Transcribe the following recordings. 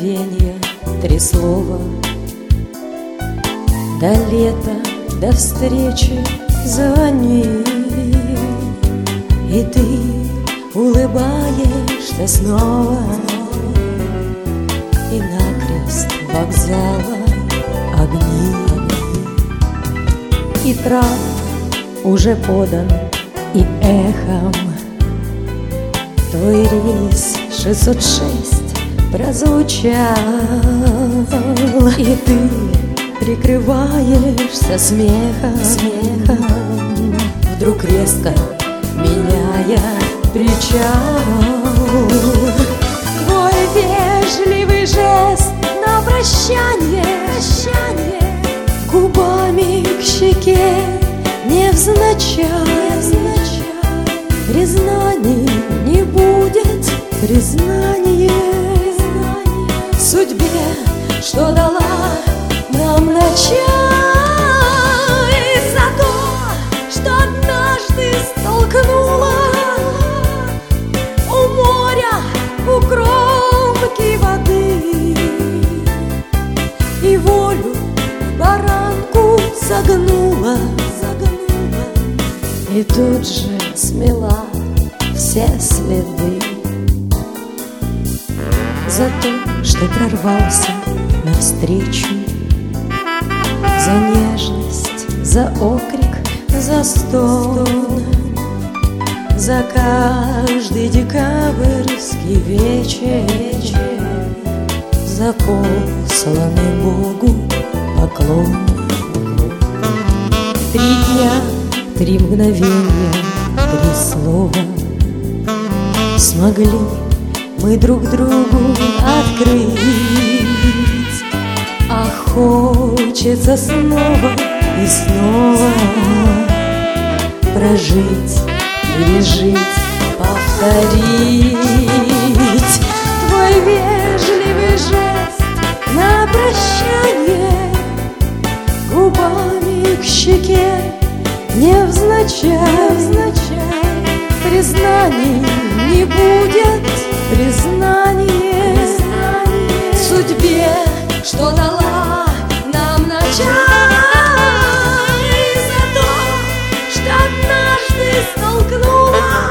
мгновенья, 3 слова. До лета, до встречи звони, и ты улыбаешься снова, и накрест вокзала огни. И трап уже подан, и эхом твой рейс 606 прозвучал, и ты прикрываешься смехом, вдруг резко меняя причал. Твой вежливый жест на прощание губами к щеке невзначай. Признаний не будет, признание судьбе, что дала нам начать, за то, что однажды столкнула у моря, у кромки воды, и волю в баранку согнула, и тут же смела все следы. За то, что прорвался навстречу, за нежность, за окрик, за стон, за каждый декабрьский вечер, за посланный Богу поклон. 3 дня, 3 мгновения, 3 слова смогли мы друг другу открыть, а хочется снова и снова прожить, пережить, повторить. Твой вежливый жест на прощание губами к щеке невзначай. Признаний не будет, признание судьбе, что дала нам начать, за то, что однажды столкнула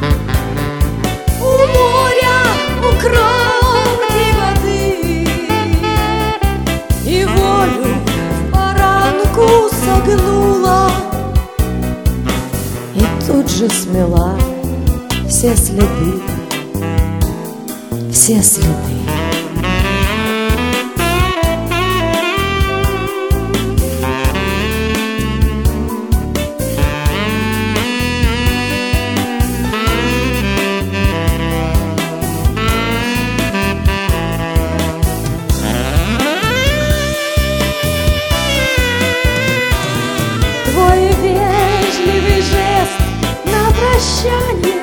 у моря, у кромки воды, и волю в баранку согнула, и тут же смела все следы, все следы. Твой вежливый жест на прощание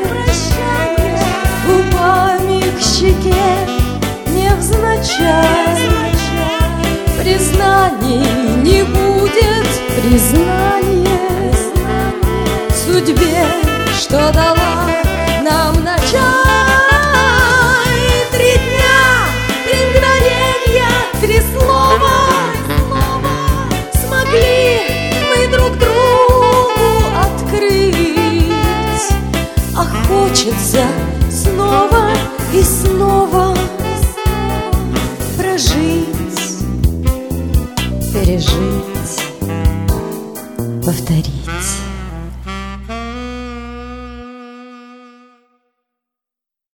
губами к щеке невзначай. Признаний не будет, признание судьбе, что дала нам начать. 3 дня, 3 мгновенья, 3 слова смогли мы друг другу открыть, а хочется снова и снова прожить, пережить, повторить.